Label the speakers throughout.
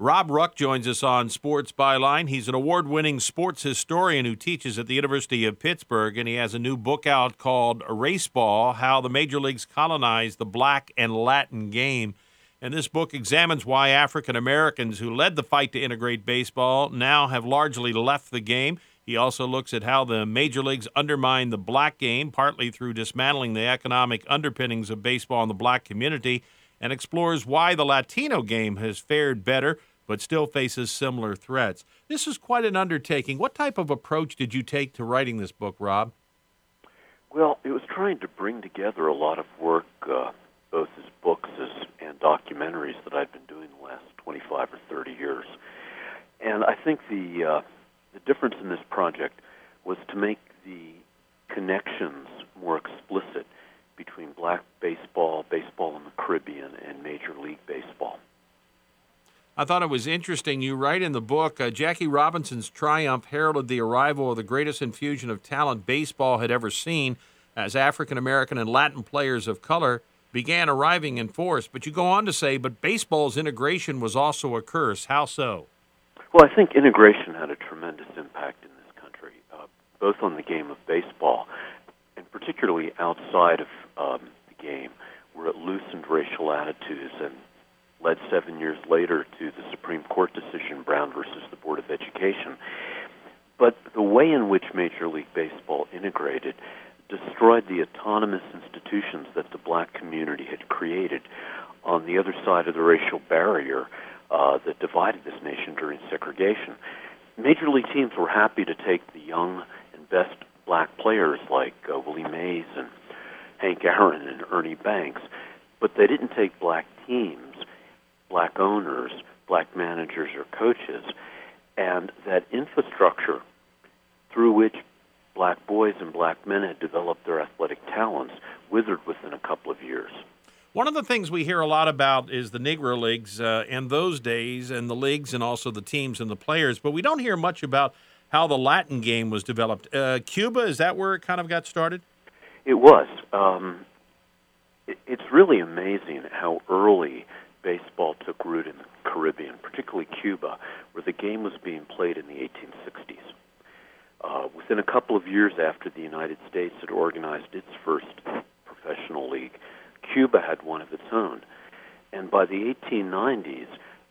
Speaker 1: Rob Ruck joins us on Sports Byline. He's an award-winning sports historian who teaches at the University of Pittsburgh, and he has a new book out called Raceball: How the Major Leagues Colonized the Black and Latin Game. And this book examines why African Americans who led the fight to integrate baseball now have largely left the game. He also looks at how the major leagues undermined the black game, partly through dismantling the economic underpinnings of baseball in the black community, and explores why the Latino game has fared better but still faces similar threats. This is quite an undertaking. What type of approach did you take to writing this book, Rob?
Speaker 2: Well, it was trying to bring together a lot of work, both as books and documentaries that I'd been doing the last 25 or 30 years. And I think the difference in this project was to make the connections more explicit between black baseball, baseball in the Caribbean, and Major League Baseball.
Speaker 1: I thought it was interesting. You write in the book, Jackie Robinson's triumph heralded the arrival of the greatest infusion of talent baseball had ever seen, as African American and Latin players of color began arriving in force. But you go on to say, but baseball's integration was also a curse. How so?
Speaker 2: Well, I think integration had a tremendous impact in this country, both on the game of baseball and particularly outside of the game, where it loosened racial attitudes and led 7 years later to the Supreme Court decision, Brown versus the Board of Education. But the way in which Major League Baseball integrated destroyed the autonomous institutions that the black community had created on the other side of the racial barrier that divided this nation during segregation. Major League teams were happy to take the young and best black players like Willie Mays and Hank Aaron and Ernie Banks, but they didn't take black teams, black owners, black managers or coaches, and that infrastructure through which black boys and black men had developed their athletic talents withered within a couple of years.
Speaker 1: One of the things we hear a lot about is the Negro Leagues in those days, and the leagues and also the teams and the players, but we don't hear much about how the Latin game was developed. Cuba, is that where it kind of got started?
Speaker 2: It was. It's really amazing how early baseball took root in the Caribbean, particularly Cuba, where the game was being played in the 1860s. Within a couple of years after the United States had organized its first professional league, Cuba had one of its own. And by the 1890s,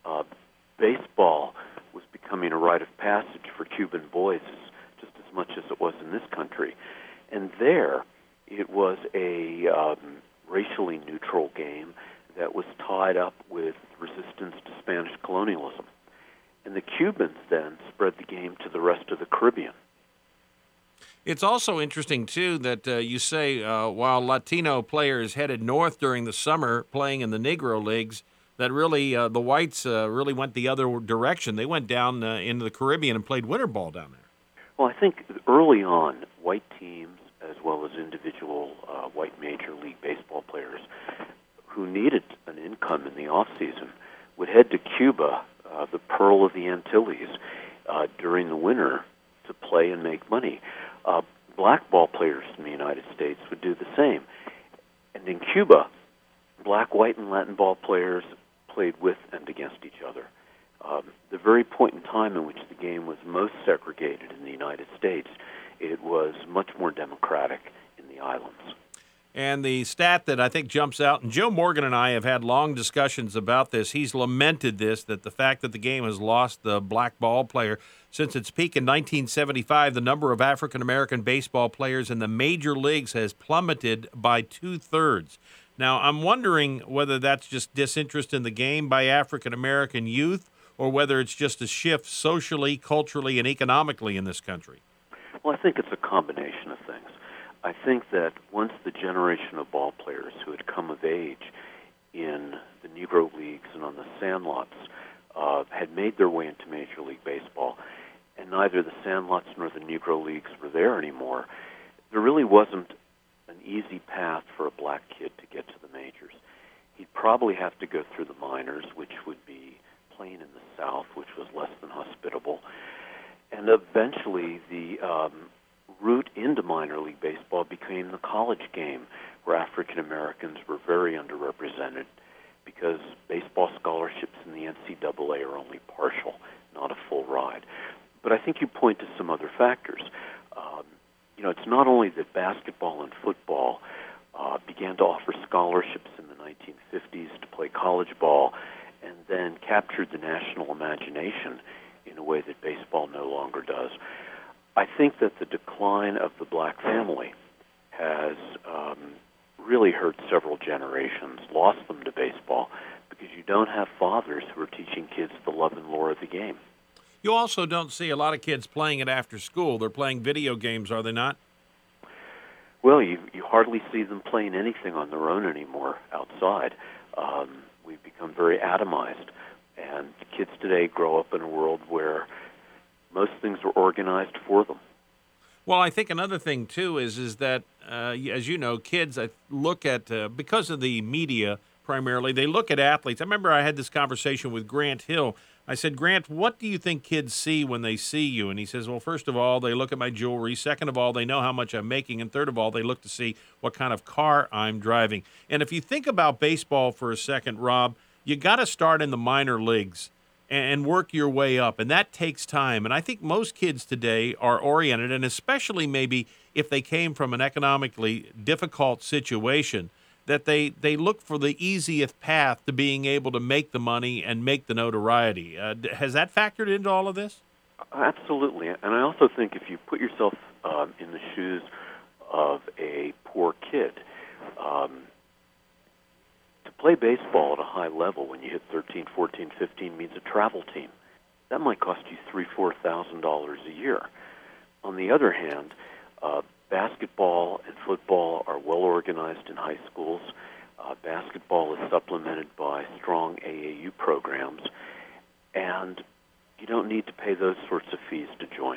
Speaker 2: baseball was becoming a rite of passage for Cuban boys just as much as it was in this country. And there, it was a racially neutral game that was tied up with resistance to Spanish colonialism. And the Cubans then spread the game to the rest of the Caribbean.
Speaker 1: It's also interesting, too, that you say while Latino players headed north during the summer playing in the Negro Leagues, that really the whites really went the other direction. They went down into the Caribbean and played winter ball down there.
Speaker 2: Well, I think early on, white teams as well as individual white Major League Baseball players who needed an income in the off-season would head to Cuba, the pearl of the Antilles, during the winter to play and make money. Black ball players in the United States would do the same. And in Cuba, black, white, and Latin ball players played with and against each other. The very point in time in which the game was most segregated in the United States, it was much more democratic in the islands.
Speaker 1: And the stat that I think jumps out, and Joe Morgan and I have had long discussions about this, he's lamented this, that the fact that the game has lost the black ball player. Since its peak in 1975, the number of African-American baseball players in the major leagues has plummeted by 2/3. Now, I'm wondering whether that's just disinterest in the game by African-American youth or whether it's just a shift socially, culturally, and economically in this country.
Speaker 2: Well, I think it's a combination of things. I think that once the generation of ball players who had come of age in the Negro Leagues and on the sandlots had made their way into Major League Baseball, and neither the sandlots nor the Negro Leagues were there anymore, there really wasn't an easy path for a black kid to get to the majors. He'd probably have to go through the minors, which would be playing in the South, which was less than hospitable. And eventually the route into minor league baseball became the college game, where African Americans were very underrepresented because baseball scholarships in the NCAA are only partial, not a full ride. But I think you point to some other factors. It's not only that basketball and football began to offer scholarships in the 1950s to play college ball and then captured the national imagination in a way that baseball no longer does. I think that the decline of the black family has really hurt several generations, lost them to baseball, because you don't have fathers who are teaching kids the love and lore of the game.
Speaker 1: You also don't see a lot of kids playing it after school. They're playing video games, are they not?
Speaker 2: Well, you hardly see them playing anything on their own anymore outside. We've become very atomized, and kids today grow up in a world where most things are organized for them.
Speaker 1: Well, I think another thing, too, is that, as you know, kids look at, because of the media primarily, they look at athletes. I remember I had this conversation with Grant Hill. I said, Grant, what do you think kids see when they see you? And he says, well, first of all, they look at my jewelry. Second of all, they know how much I'm making. And third of all, they look to see what kind of car I'm driving. And if you think about baseball for a second, Rob, you got to start in the minor leagues and work your way up. And that takes time. And I think most kids today are oriented, and especially maybe if they came from an economically difficult situation, that they look for the easiest path to being able to make the money and make the notoriety. Has that factored into all of this?
Speaker 2: Absolutely. And I also think if you put yourself in the shoes of a poor kid, to play baseball at a high level when you hit 13, 14, 15 means a travel team. That might cost you $3,000, $4,000 a year. On the other hand, basketball and football are well organized in high schools. Basketball is supplemented by strong AAU programs, and you don't need to pay those sorts of fees to join.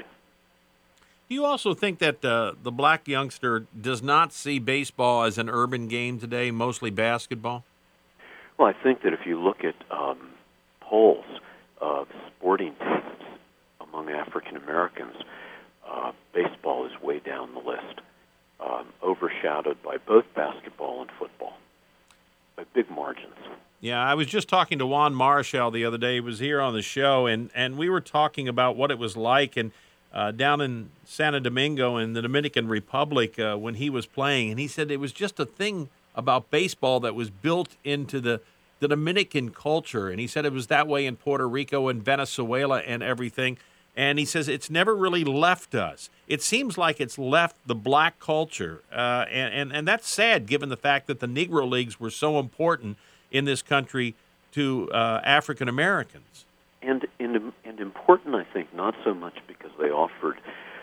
Speaker 1: Do you also think that the black youngster does not see baseball as an urban game today, mostly basketball?
Speaker 2: Well, I think that if you look at polls of sporting tastes among African Americans, baseball is way down the list, overshadowed by both basketball and football, by big margins.
Speaker 1: Yeah, I was just talking to Juan Marichal the other day. He was here on the show, and we were talking about what it was like and down in Santo Domingo in the Dominican Republic when he was playing. And he said it was just a thing about baseball that was built into the Dominican culture. And he said it was that way in Puerto Rico and Venezuela and everything. And he says it's never really left us. It seems like it's left the black culture. And that's sad given the fact that the Negro Leagues were so important in this country to African Americans.
Speaker 2: And important, I think, not so much because they offered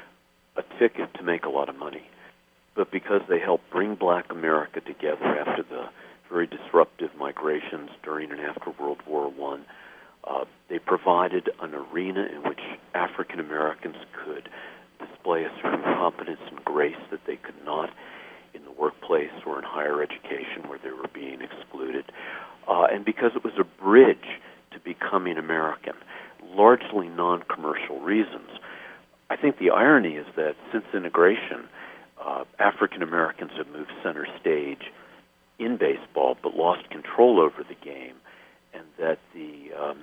Speaker 2: a ticket to make a lot of money, but because they helped bring black America together after the very disruptive migrations during and after World War I. They provided an arena in which African Americans could display a certain competence and grace that they could not in the workplace or in higher education where they were being excluded. And because it was a bridge to becoming American, largely non-commercial reasons. I think the irony is that since integration, African Americans have moved center stage in baseball but lost control over the game, and that the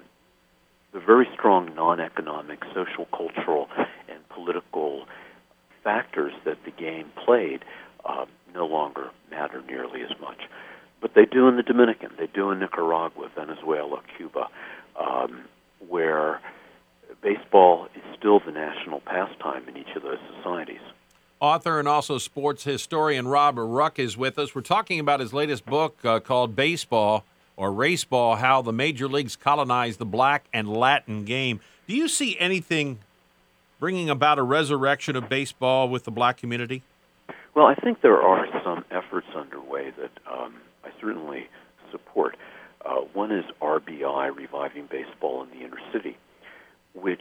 Speaker 2: very strong non-economic, social, cultural, and political factors that the game played no longer matter nearly as much. But they do in the Dominican, they do in Nicaragua, Venezuela, Cuba, where baseball is still the national pastime in each of those societies.
Speaker 1: Author and also sports historian Rob Ruck is with us. We're talking about his latest book called Baseball or Raceball, How the Major Leagues Colonized the Black and Latin Game. Do you see anything bringing about a resurrection of baseball with the black community?
Speaker 2: Well, I think there are some efforts underway that I certainly support. One is RBI, Reviving Baseball in the Inner City, which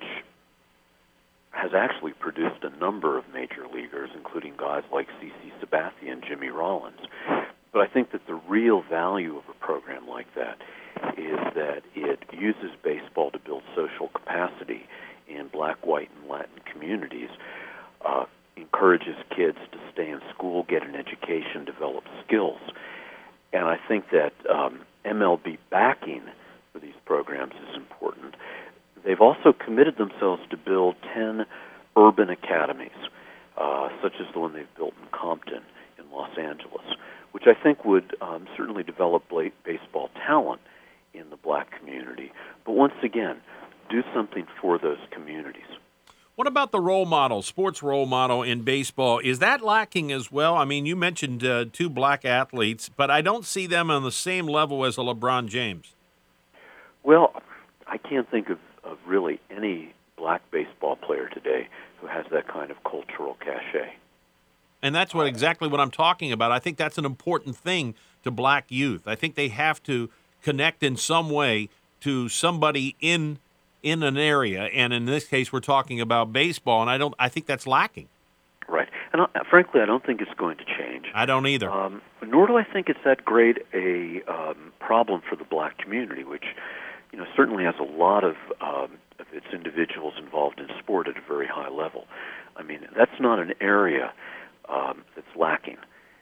Speaker 2: has actually produced a number of major leaguers, including guys like CC Sabathia and Jimmy Rollins. But I think that the real value of a program like that is that it uses baseball to build social capacity in black, white, and Latin communities, encourages kids to stay in school, get an education, develop skills. And I think that MLB backing for these programs is important. They've also committed themselves to build 10 urban academies, such as the one they've built in Compton in Los Angeles, which I think would certainly develop baseball talent in the black community. But once again, do something for those communities.
Speaker 1: What about the role model, sports role model in baseball? Is that lacking as well? I mean, you mentioned two black athletes, but I don't see them on the same level as a LeBron James.
Speaker 2: Well, I can't think of really any black baseball player today who has that kind of cultural cachet.
Speaker 1: And that's exactly what I'm talking about. I think that's an important thing to black youth. I think they have to connect in some way to somebody in an area, and in this case, we're talking about baseball. And I think that's lacking.
Speaker 2: Right, and frankly, I don't think it's going to change.
Speaker 1: I don't either.
Speaker 2: Nor do I think it's that great a problem for the black community, which certainly has a lot of its individuals involved in sport at a very high level. I mean, that's not an area that's lacking.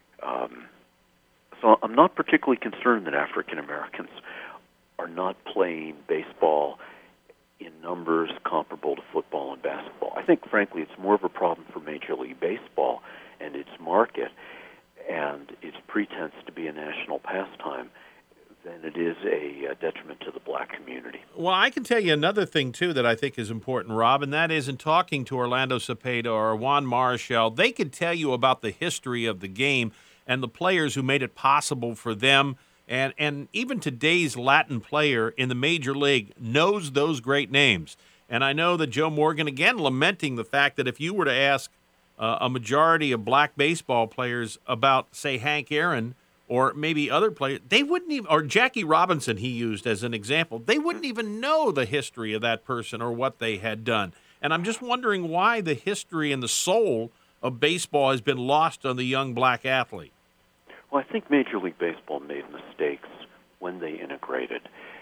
Speaker 2: So I'm not particularly concerned that African Americans are not playing baseball in numbers comparable to football and basketball. I think, frankly, it's more of a problem for Major League Baseball and its market and its pretense to be a national pastime than it is a detriment to the black community.
Speaker 1: Well, I can tell you another thing, too, that I think is important, Rob, and that is in talking to Orlando Cepeda or Juan Marichal, they could tell you about the history of the game and the players who made it possible for them. And even today's Latin player in the Major League knows those great names. And I know that Joe Morgan, again, lamenting the fact that if you were to ask a majority of black baseball players about, say, Hank Aaron or maybe other players, they wouldn't even, or Jackie Robinson he used as an example, they wouldn't even know the history of that person or what they had done. And I'm just wondering why the history and the soul of baseball has been lost on the young black athlete.
Speaker 2: Well, I think Major League Baseball made mistakes when they integrated.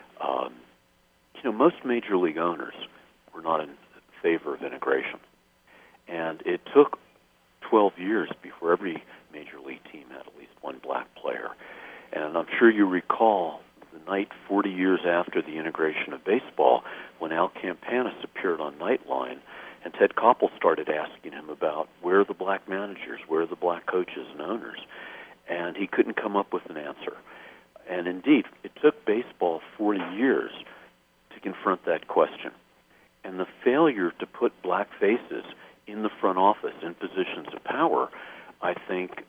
Speaker 2: Most Major League owners were not in favor of integration. And it took 12 years before every Major League team had at least one black player. And I'm sure you recall the night 40 years after the integration of baseball when Al Campanis appeared on Nightline and Ted Koppel started asking him about where are the black managers, where are the black coaches and owners. And he couldn't come up with an answer. And indeed, it took baseball 40 years to confront that question. And the failure to put black faces in the front office in positions of power, I think,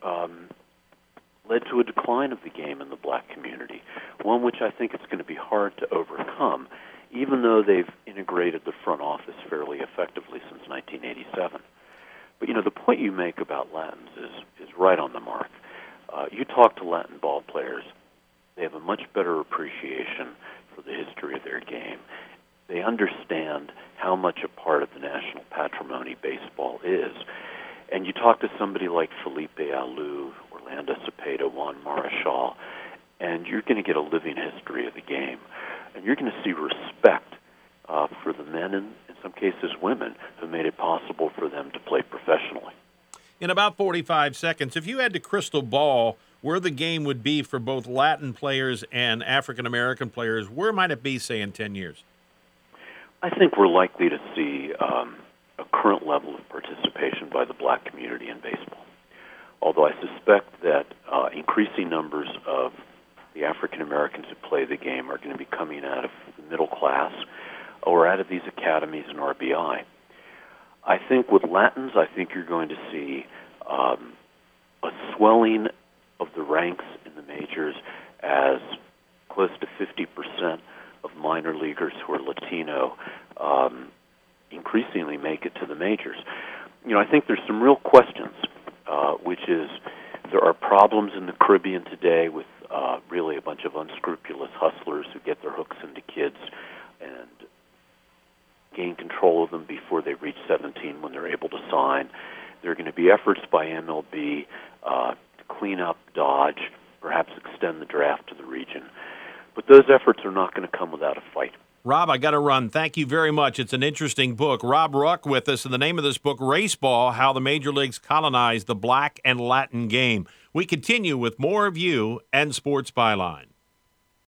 Speaker 2: led to a decline of the game in the black community, one which I think it's going to be hard to overcome, even though they've integrated the front office fairly effectively since 1987. But, the point you make about Latins is right on the mark. You talk to Latin ball players, they have a much better appreciation for the history of their game. They understand how much a part of the national patrimony baseball is. And you talk to somebody like Felipe Alou, Orlando Cepeda, Juan Marichal, and you're going to get a living history of the game. And you're going to see respect for the men and, in some cases, women who made it possible for them to play professionally.
Speaker 1: In about 45 seconds, if you had to crystal ball where the game would be for both Latin players and African-American players, where might it be, say, in 10 years?
Speaker 2: I think we're likely to see a current level of participation by the black community in baseball, although I suspect that increasing numbers of the African-Americans who play the game are going to be coming out of the middle class or out of these academies in RBI. I think with Latins, I think you're going to see a swelling of the ranks in the majors as close to 50% of minor leaguers who are Latino increasingly make it to the majors. I think there's some real questions, which is there are problems in the Caribbean today with really a bunch of unscrupulous hustlers who get their hooks into kids and gain control of them before they reach 17 when they're able to sign. There are going to be efforts by MLB to clean up Dodge, perhaps extend the draft to the region. But those efforts are not going to come without a fight.
Speaker 1: Rob, I got to run. Thank you very much. It's an interesting book. Rob Ruck with us, and the name of this book, Raceball, How the Major Leagues Colonized the Black and Latin Game. We continue with more of you and Sports Byline.